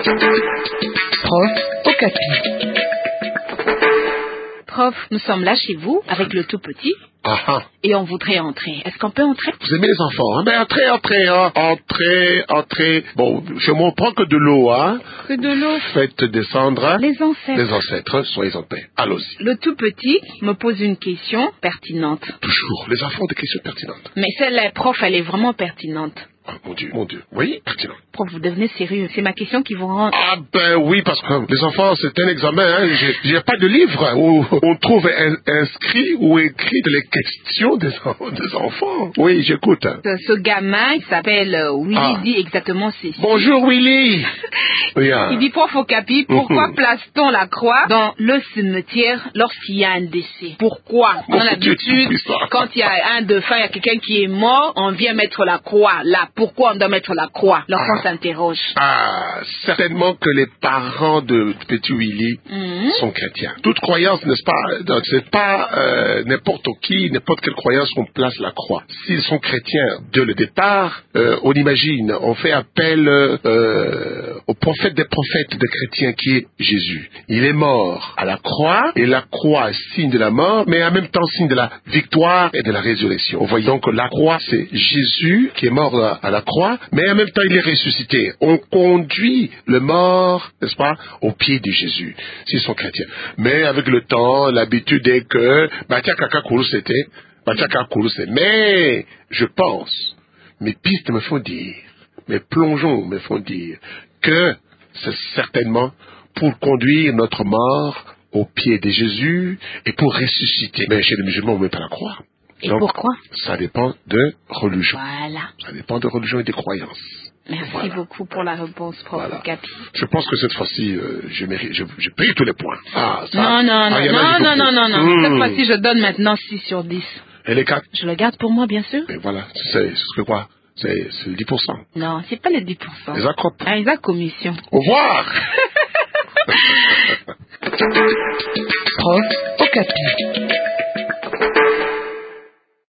Prof Okapi. Prof, nous sommes là chez vous avec le tout petit. Et on voudrait entrer. Est-ce qu'on peut entrer? Vous aimez les enfants, hein? Ben entrez. Bon, chez moi on prend que de l'eau, hein? Que de l'eau. Faites descendre les ancêtres, soyez en paix. Allons-y. Le tout petit me pose une question pertinente. Toujours, les enfants ont des questions pertinentes. Mais celle-là, prof, elle est vraiment pertinente. Oh, mon Dieu. Oui, pertinent. Prof, vous devenez sérieux. C'est ma question qui vous rend... Ah ben oui, parce que les enfants, c'est un examen. Hein. J'ai pas de livre où on trouve inscrit ou écrit les questions des enfants. Oui, j'écoute. Ce gamin, il s'appelle Willy, dit exactement ceci. Bonjour Willy. Oui, Il dit, prof Okapi, pourquoi place-t-on la croix dans le cimetière lorsqu'il y a un décès? Pourquoi? On a l'habitude, quand il y a un défunt, il y a quelqu'un qui est mort, on vient mettre la croix là. Pourquoi on doit mettre la croix? L'enfant s'interroge. Certainement que les parents de petit Willy sont chrétiens. Toute croyance, n'est-ce pas? C'est pas n'importe quelle croyance qu'on place la croix. S'ils sont chrétiens dès le départ, on imagine, on fait appel au prophète des prophètes des chrétiens qui est Jésus. Il est mort à la croix, et la croix signe de la mort, mais en même temps signe de la victoire et de la résurrection. Vous voyez donc la croix, c'est Jésus qui est mort à la croix, mais en même temps il est ressuscité. On conduit le mort, n'est-ce pas, au pied de Jésus, s'ils sont chrétiens. Mais avec le temps, l'habitude est que mais je pense, mes pistes me font dire, mes plongeons me font dire que c'est certainement pour conduire notre mort au pied de Jésus et pour ressusciter. Mais chez les musulmans, on ne met pas la croix. Et donc, pourquoi? Ça dépend de religion. Voilà. Ça dépend de religion et de croyances. Merci beaucoup pour la réponse, prof Okapi. Je pense que cette fois-ci, j'ai pris tous les points. Non. Cette fois-ci, je donne maintenant 6 sur 10. Et les 4? Je le garde pour moi, bien sûr. Mais voilà, c'est quoi? C'est le 10%. Non, c'est pas le 10%. Les accropes. Les commission. Au revoir. Prof Okapi.